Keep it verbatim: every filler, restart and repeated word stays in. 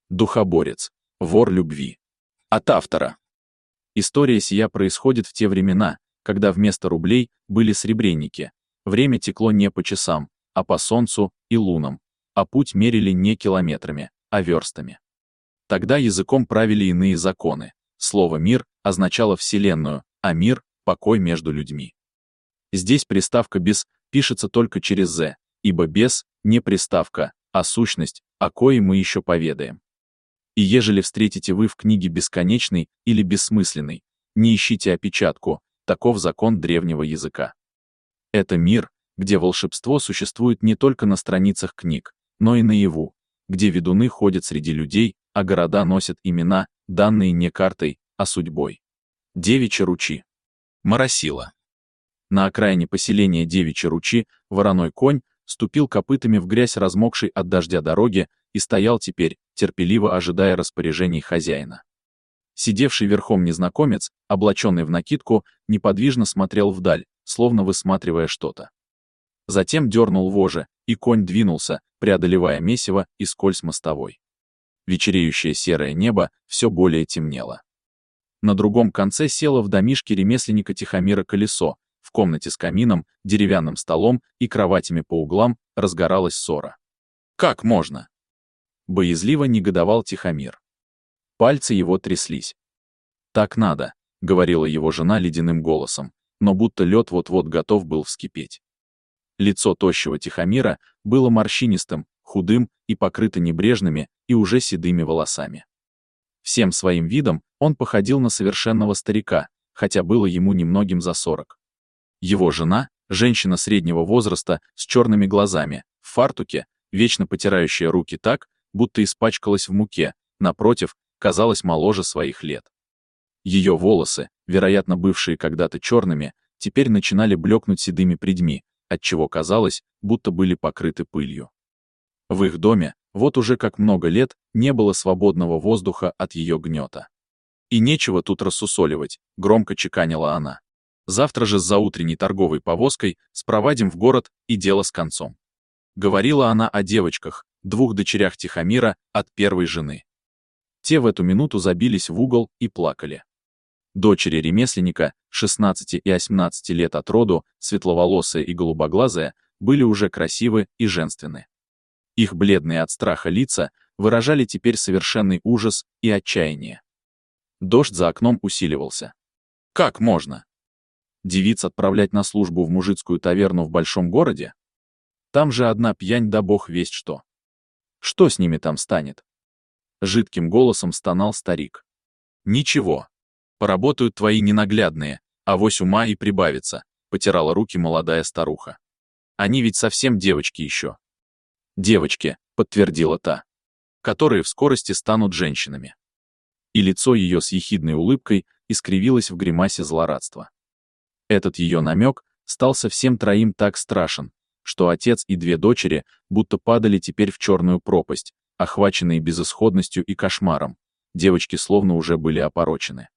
Духоборец. Вор любви. От автора. История сия происходит в те времена, когда вместо рублей были сребреники. Время текло не по часам, а по солнцу и лунам, а путь мерили не километрами, а верстами. Тогда языком правили иные законы. Слово «мир» означало вселенную, а мир — покой между людьми. Здесь приставка «без» пишется только через «з», ибо «без» — не приставка, а сущность, о коей мы еще поведаем. И ежели встретите вы в книге бесконечный или бессмысленный, не ищите опечатку, таков закон древнего языка. Это мир, где волшебство существует не только на страницах книг, но и наяву, где ведуны ходят среди людей, а города носят имена, данные не картой, а судьбой. Девичьи ручьи. Моросило. На окраине поселения Девичьи ручьи вороной конь ступил копытами в грязь размокшей от дождя дороги и стоял теперь, терпеливо ожидая распоряжений хозяина. Сидевший верхом незнакомец, облаченный в накидку, неподвижно смотрел вдаль, словно высматривая что-то. Затем дернул вожжи, и конь двинулся, преодолевая месиво и скользь мостовой. Вечереющее серое небо все более темнело. На другом конце село в домишке ремесленника Тихомира колесо, в комнате с камином, деревянным столом и кроватями по углам разгоралась ссора. «Как можно?» Боязливо негодовал Тихомир. Пальцы его тряслись. «Так надо», — говорила его жена ледяным голосом, но будто лед вот-вот готов был вскипеть. Лицо тощего Тихомира было морщинистым, худым и покрыто небрежными и уже седыми волосами. Всем своим видом он походил на совершенного старика, хотя было ему немногим за сорок. Его жена, женщина среднего возраста, с черными глазами, в фартуке, вечно потирающая руки так, будто испачкалась в муке, напротив, казалась моложе своих лет. Ее волосы, вероятно бывшие когда-то черными, теперь начинали блекнуть седыми прядьми, отчего казалось, будто были покрыты пылью. В их доме, вот уже как много лет, не было свободного воздуха от ее гнета. «И нечего тут рассусоливать», — громко чеканила она. «Завтра же с заутренней торговой повозкой спровадим в город, и дело с концом». Говорила она о девочках, двух дочерях Тихомира, от первой жены. Те в эту минуту забились в угол и плакали. Дочери ремесленника, шестнадцати и восемнадцати лет от роду, светловолосые и голубоглазые, были уже красивы и женственны. Их бледные от страха лица выражали теперь совершенный ужас и отчаяние. Дождь за окном усиливался. Как можно? Девиц отправлять на службу в мужицкую таверну в большом городе? Там же одна пьянь да бог весть что. Что с ними там станет? Жидким голосом стонал старик. Ничего. Поработают твои ненаглядные, авось ума и прибавится, потирала руки молодая старуха. Они ведь совсем девочки еще. Девочки, подтвердила та, которые в скорости станут женщинами. И лицо ее с ехидной улыбкой искривилось в гримасе злорадства. Этот ее намек стал совсем троим так страшен, что отец и две дочери будто падали теперь в черную пропасть, охваченные безысходностью и кошмаром. Девочки словно уже были опорочены.